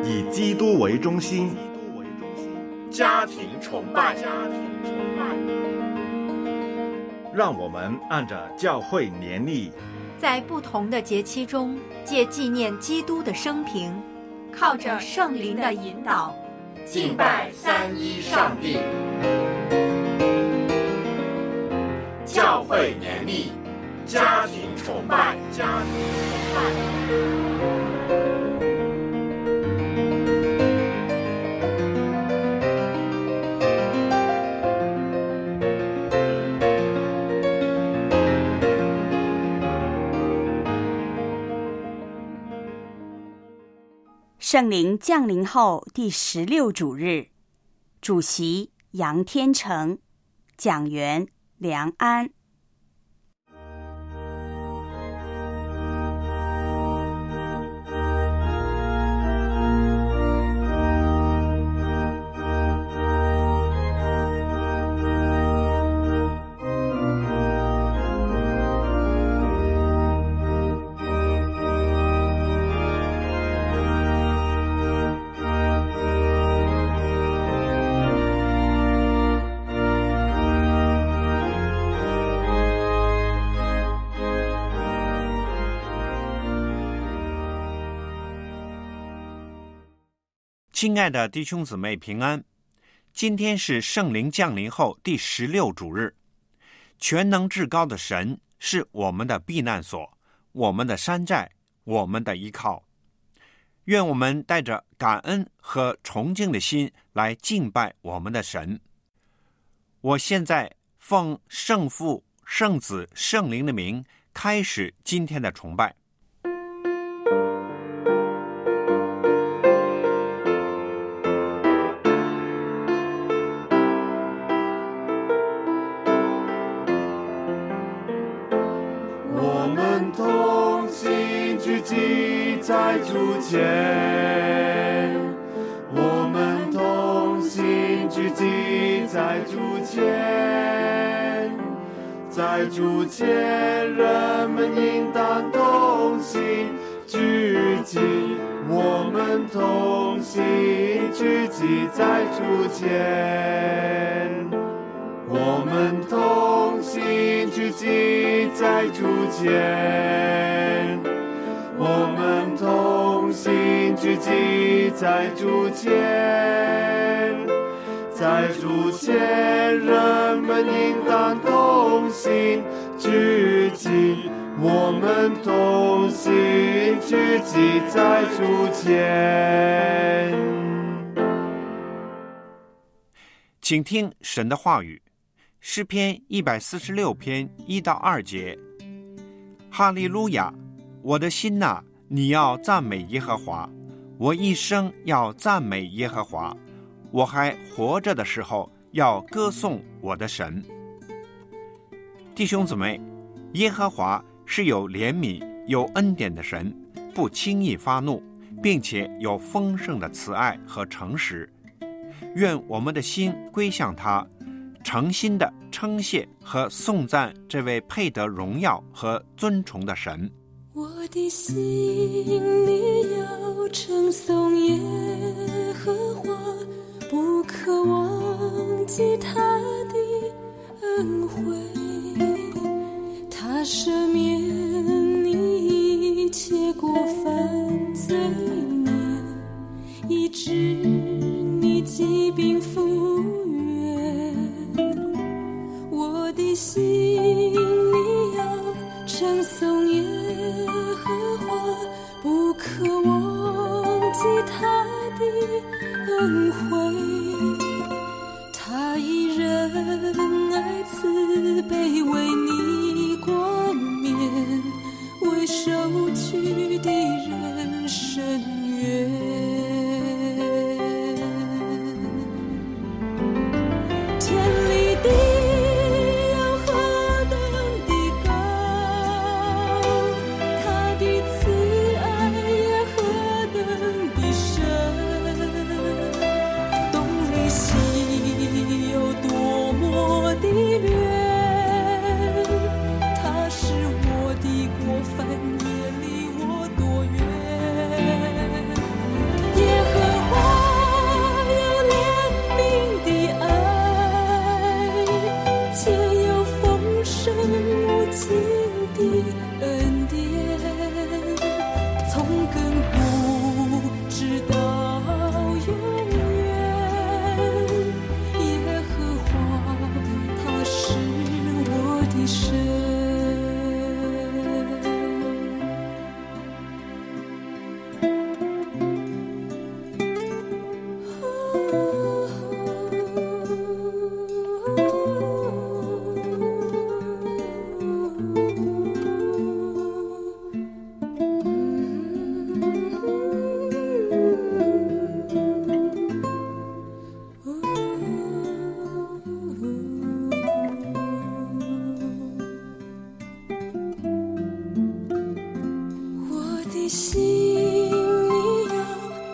以基督为中心， 家庭崇拜。 让我们按着教会年历， 在不同的节期中，借纪念基督的生平，靠着圣灵的引导， 敬拜三一上帝。教会年历，家庭崇拜，家庭崇拜。 圣灵降临后第16主日，主席杨天成，讲员梁安。 亲爱的弟兄姊妹平安，今天是圣灵降临后第16主日。全能至高的神是我们的避难所，我们的山寨，我们的依靠。愿我们带着感恩和崇敬的心来敬拜我们的神。我现在奉圣父、圣子、圣灵的名开始今天的崇拜。 在主前，我们同心聚集在主前，在主前，人们应当同心聚集，我们同心聚集在主前，我们同心聚集在主前，我们同心聚集在主前，在主前，人们应当同心聚集，我们同心聚集在主前。 请听神的话语，诗篇146篇1到2节。哈利路亚！我的心哪，你要赞美耶和华，我一生要赞美耶和华，我还活着的时候要歌颂我的神。弟兄姊妹，耶和华是有怜悯有恩典的神，不轻易发怒，并且有丰盛的慈爱和诚实。愿我们的心归向他，诚心的称谢和颂赞这位配得荣耀和尊崇的神。 我的心里要称颂耶和华，不可忘记他的恩惠，他赦免你一切过犯罪孽，医治你疾病复原。我的心里要称颂耶和华，不可忘记他的恩惠，他以仁爱慈悲为你冠冕，为受屈的人伸冤。也离我多远？耶和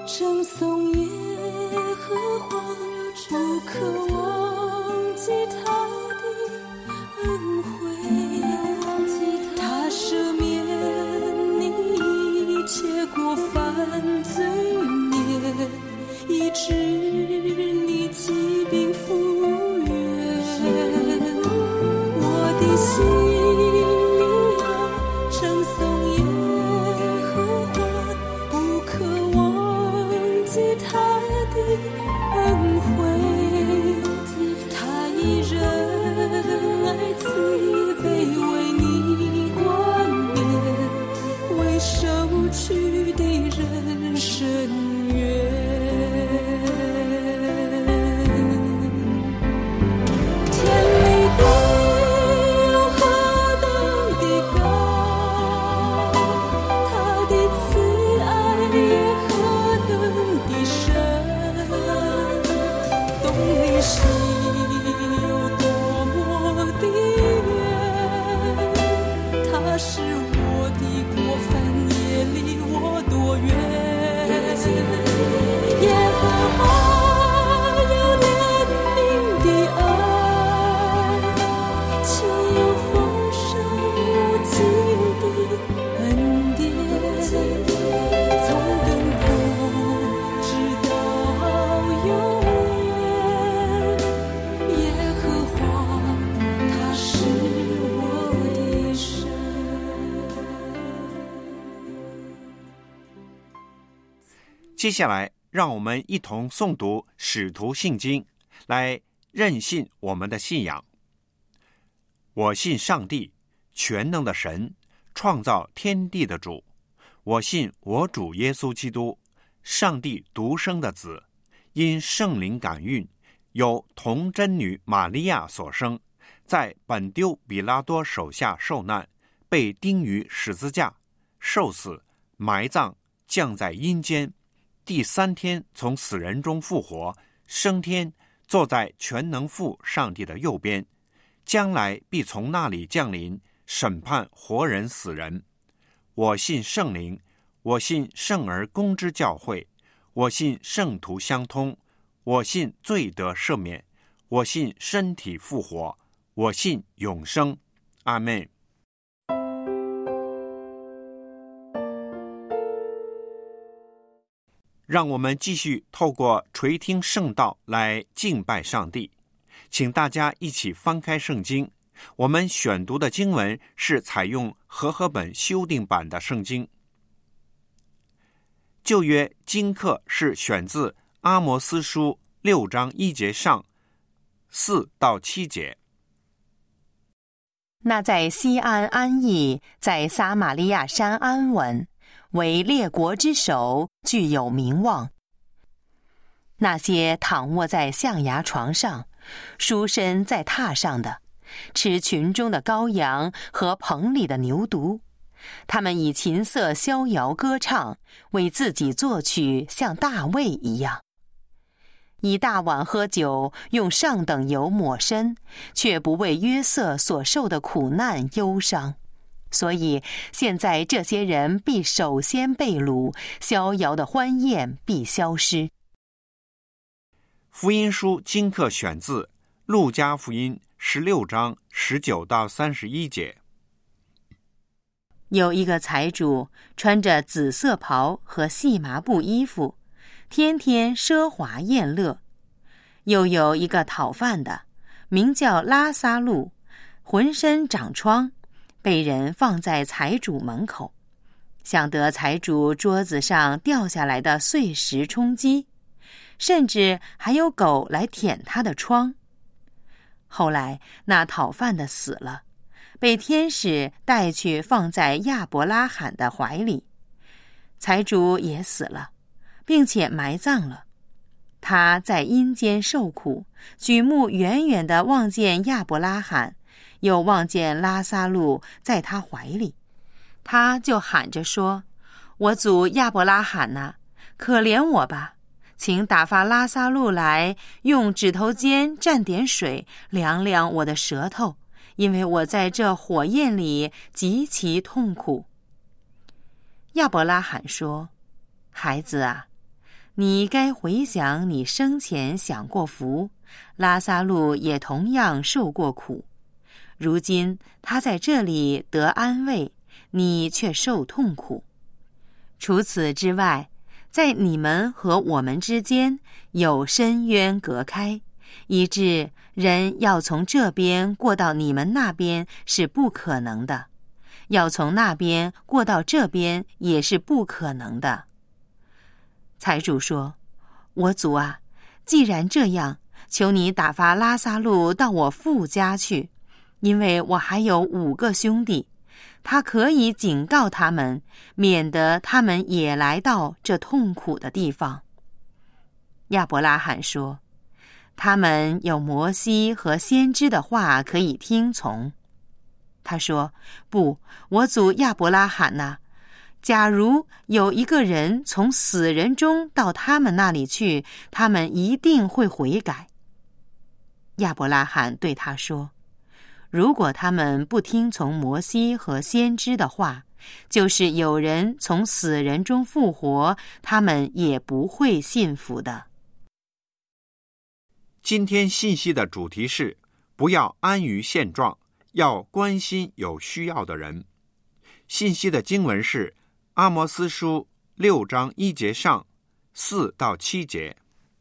称颂耶和华，不可忘记他的恩惠，他赦免你一切过犯罪孽，医治你疾病复原。我的心恩惠，他以仁爱慈悲为你冠冕，为受屈的人伸冤。天里的有何等的高，他的慈爱也何等的深。你心有多么的远，他是我的过犯，也离我多远。耶和华有怜悯的爱，且有丰盛无尽的恩典，从亘古直到永远。 接下来，让我们一同诵读使徒信经，来认信我们的信仰。我信上帝，全能的神，创造天地的主。我信我主耶稣基督，上帝独生的子，因圣灵感孕，由童真女玛利亚所生，在本丢比拉多手下受难，被钉于十字架，受死，埋葬，降在阴间，第3天从死人中复活，升天，坐在全能父上帝的右边，将来必从那里降临，审判活人死人。我信圣灵，我信圣而公之教会，我信圣徒相通，我信罪得赦免，我信身体复活，我信永生。阿们。让我们继续透过垂听圣道来敬拜上帝。请大家一起翻开圣经，我们选读的经文是采用和合本修订版的圣经。旧约经课是选自阿摩斯书6章1节上4到7节。 那在西安安逸，在撒玛利亚山安稳，为列国之首，具有名望。那些躺卧在象牙床上，舒身在榻上的，吃群中的羔羊和棚里的牛犊，他们以琴瑟逍遥歌唱，为自己作曲，像大卫一样。以大碗喝酒，用上等油抹身，却不为约瑟所受的苦难忧伤。所以现在这些人必首先被掳，逍遥的欢宴必消失。 福音书经课选自路加福音16章19到31节。 有一个财主，穿着紫色袍和细麻布衣服，天天奢华宴乐。又有一个讨饭的，名叫拉撒路，浑身长疮，被人放在财主门口，想得财主桌子上掉下来的碎石充饥，甚至还有狗来舔他的疮。后来那讨饭的死了，被天使带去放在亚伯拉罕的怀里。财主也死了，并且埋葬了。他在阴间受苦，举目远远地望见亚伯拉罕，又望见拉撒路在他怀里，他就喊着说：我祖亚伯拉罕哪，可怜我吧，请打发拉撒路来，用指头尖蘸点水，凉凉我的舌头，因为我在这火焰里极其痛苦。亚伯拉罕说：孩子啊， 你该回想你生前享过福，拉撒路也同样受过苦。如今他在这里得安慰，你却受痛苦。除此之外，在你们和我们之间有深渊隔开，以致人要从这边过到你们那边是不可能的，要从那边过到这边也是不可能的。财主说：我主啊，既然这样，求你打发拉撒路到我父家去，因为我还有5个兄弟，他可以警告他们，免得他们也来到这痛苦的地方。亚伯拉罕说：他们有摩西和先知的话可以听从。他说：不，我主亚伯拉罕哪，假如有一个人从死人中到他们那里去，他们一定会悔改。亚伯拉罕对他说：如果他们不听从摩西和先知的话，就是有人从死人中复活，他们也不会信服的。 今天信息的主题是：不要安于现状，要关心有需要的人。信息的经文是阿摩司书6章1节上4到7节。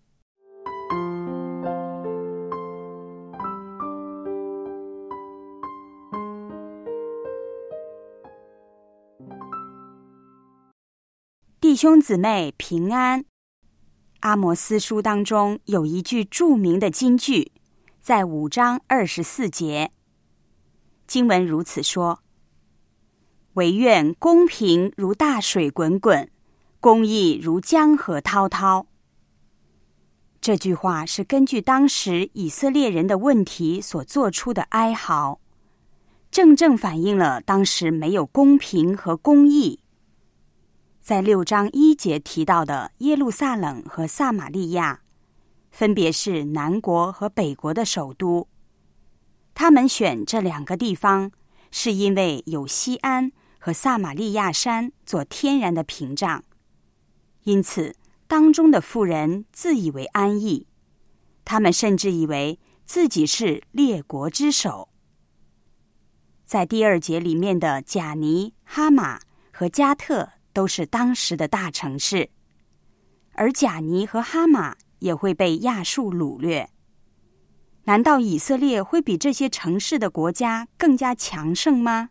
弟兄姊妹平安。阿摩司书当中有一句著名的金句，在5章24节，经文如此说：惟愿公平如大水滚滚，公义如江河滔滔。这句话是根据当时以色列人的问题所做出的哀嚎，正正反映了当时没有公平和公义。在6章1节提到的耶路撒冷和撒玛利亚，分别是南国和北国的首都。他们选这2个地方，是因为有西安和撒玛利亚山做天然的屏障，因此当中的妇人自以为安逸，他们甚至以为自己是列国之首。在第2节里面的贾尼、哈马和加特都是当时的大城市，而贾尼和哈马也会被亚述掳掠。难道以色列会比这些城市的国家更加强盛吗？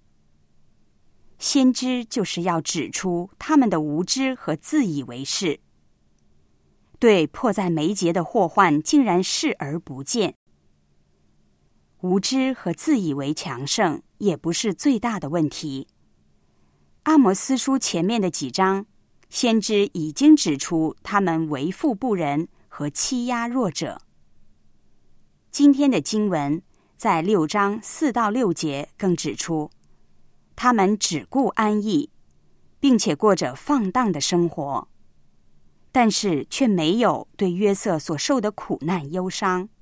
先知就是要指出他们的无知和自以为是，对迫在眉睫的祸患竟然视而不见。无知和自以为强盛也不是最大的问题。阿摩司书前面的几章，先知已经指出他们为富不仁和欺压弱者。今天的经文在6章4到6节更指出，他们只顾安逸，并且过着放荡的生活，但是却没有对约瑟所受的苦难忧伤。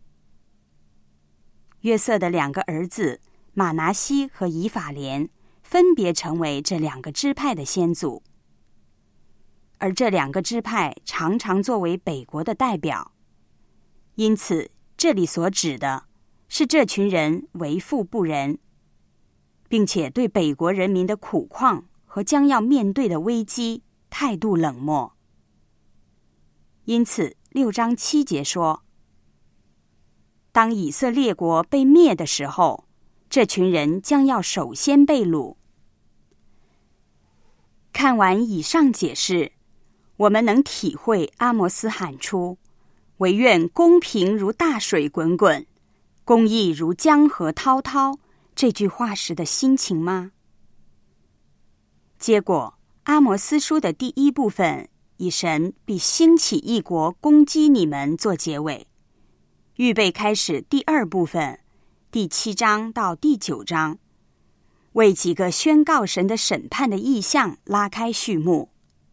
约瑟的2个儿子马拿西和以法莲分别成为这2个支派的先祖，而这2个支派常常作为北国的代表，因此这里所指的是这群人为富不仁，并且对北国人民的苦况和将要面对的危机态度冷漠。因此6章7节说，当以色列国被灭的时候，这群人将要首先被掳。看完以上解释，我们能体会阿摩斯喊出惟愿公平如大水滚滚，公义如江河滔滔这句话时的心情吗？结果阿摩斯书的第1部分以神必兴起一国攻击你们做结尾，预备开始第2部分第7章到第9章，为几个宣告神的审判的意象拉开序幕。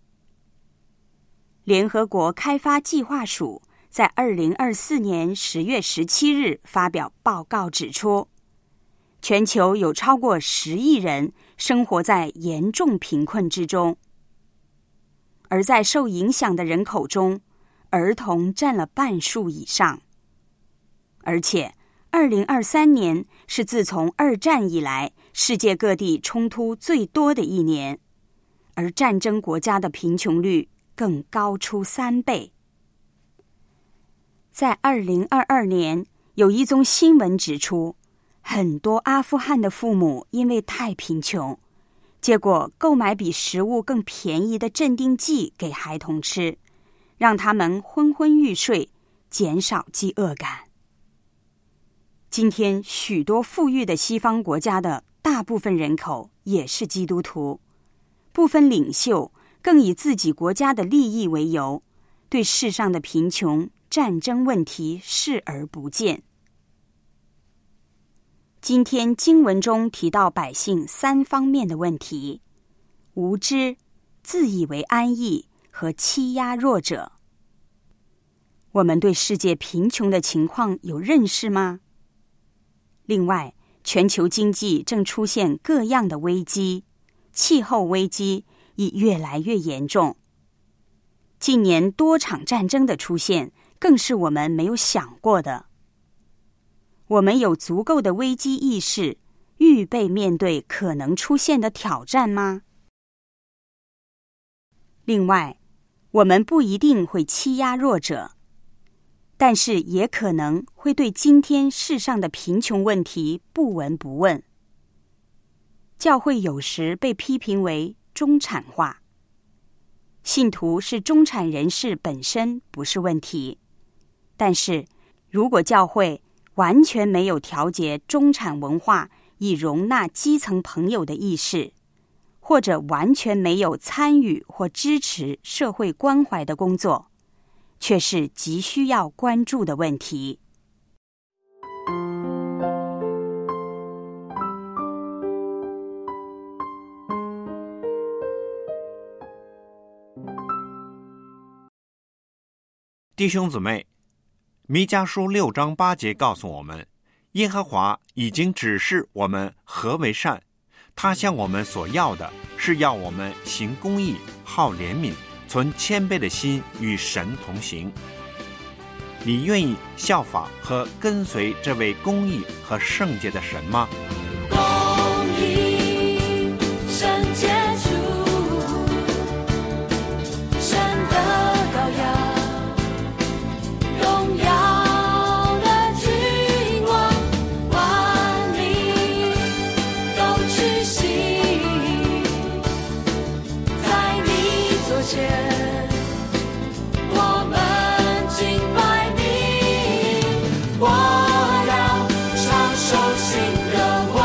联合国开发计划署在2024年10月17日发表报告指出，全球有超过10亿人生活在严重贫困之中，而而在受影响的人口中，儿童占了半数以上。而且2023年是自从2战以来世界各地冲突最多的一年，而战争国家的贫穷率更高出3倍。在2022年，有一宗新闻指出，很多阿富汗的父母因为太贫穷，结果购买比食物更便宜的镇定剂给孩童吃，让他们昏昏欲睡，减少饥饿感。今天许多富裕的西方国家的大部分人口也是基督徒，部分领袖更以自己国家的利益为由，对世上的贫穷、战争问题视而不见。今天经文中提到百姓3方面的问题：无知、自以为安逸和欺压弱者。我们对世界贫穷的情况有认识吗？另外，全球经济正出现各样的危机，气候危机已越来越严重。近年多场战争的出现，更是我们没有想过的。我们有足够的危机意识，预备面对可能出现的挑战吗？另外，我们不一定会欺压弱者，但是也可能会对今天世上的贫穷问题不闻不问。教会有时被批评为中产化，信徒是中产人士本身不是问题，但是如果教会完全没有调节中产文化以容纳基层朋友的意识，或者完全没有参与或支持社会关怀的工作，却是极需要关注的问题。 弟兄姊妹，弥迦书6章8节告诉我们，耶和华已经指示我们何为善，他向我们所要的是要我们行公义，好怜悯，存谦卑的心，与神同行。你愿意效法和跟随这位公义和圣洁的神吗？ 公义圣洁主，神的羔羊，荣耀的君王，万民都屈膝在你座前。我要唱首新歌。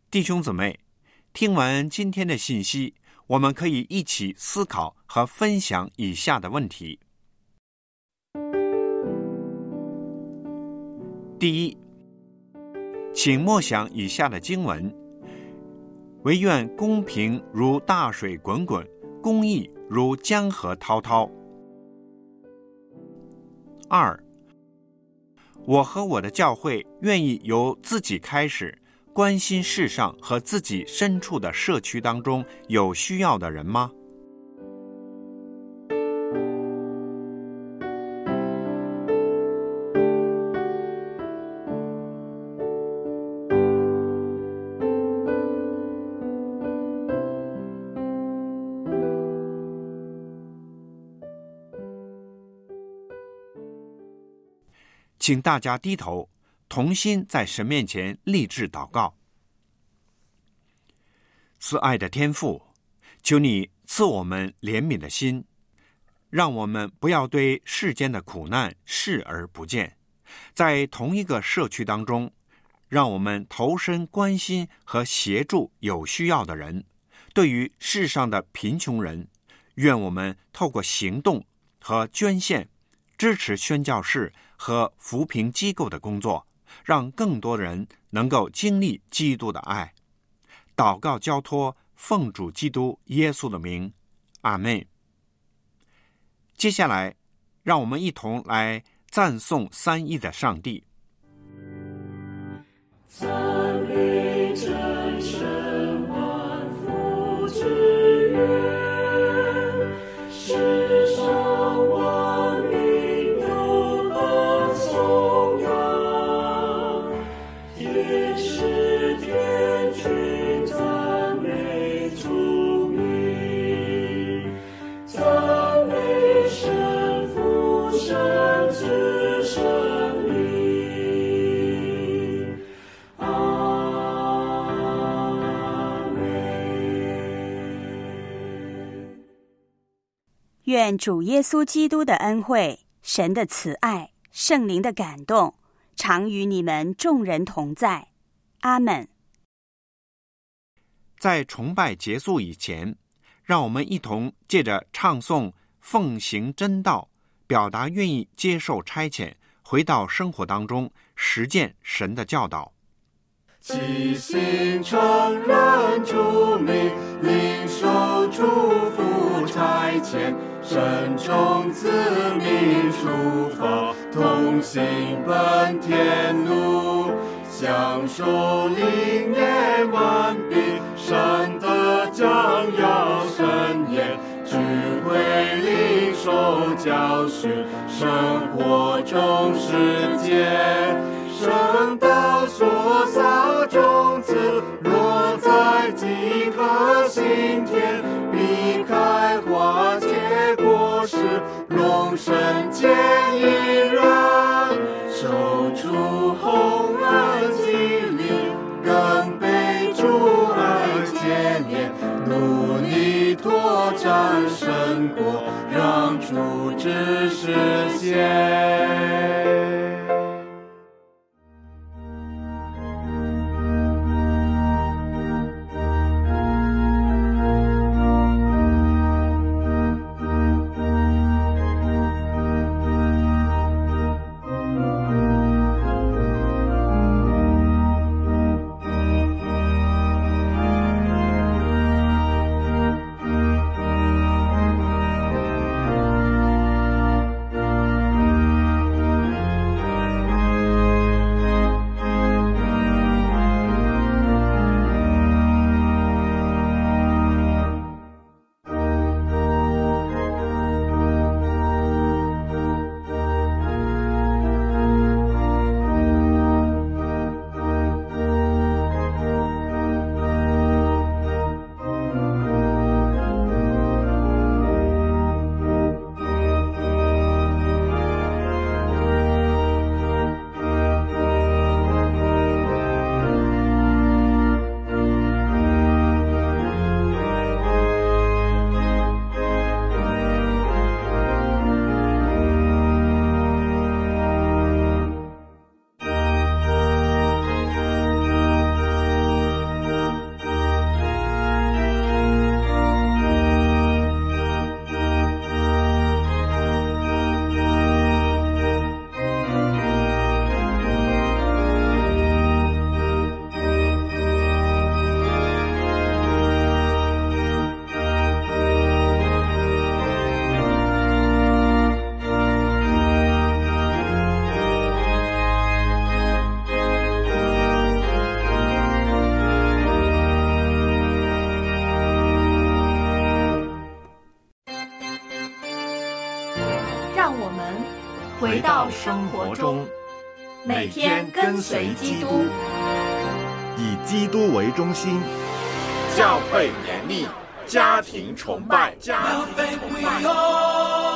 弟兄姊妹，听完今天的信息，我们可以一起思考和分享以下的问题。第一，请默想以下的经文：惟愿公平如大水滚滚，公义如江河滔滔。二，我和我的教会愿意由自己开始，关心世上和自己身处的社区当中有需要的人吗？请大家低头，同心在神面前立志祷告。慈爱的天父，求你赐我们怜悯的心，让我们不要对世间的苦难视而不见。在同一个社区当中，让我们投身关心和协助有需要的人。对于世上的贫穷人，愿我们透过行动和捐献，支持宣教士和扶贫机构的工作，让更多人能够经历基督的爱。祷告交托，奉主基督耶稣的名，阿们。接下来，让我们一同来赞颂三一的上帝。 赞美真神万福之源，世上万民都当颂扬，也是天君赞美主名，赞美神父神子神灵。 愿主耶稣基督的恩惠、神的慈爱、圣灵的感动，常与你们众人同在。阿们。 在崇拜结束以前，让我们一同借着唱诵奉行真道，表达愿意接受差遣，回到生活当中实践神的教导。 即心承认主名，领受祝福差遣，慎重自命出发，同行奔天路，享受灵验完毕，善德将要深研，聚会领受教训，生活中实践，圣道所撒种子，落在饥渴心田，必开花结果实，荣神见引人，受主厚恩激励，更被主爱牵连，努力拓展神国，让主旨实现。 生活中，每天跟随基督， 以基督为中心， 教会年历，家庭崇拜，家庭崇拜。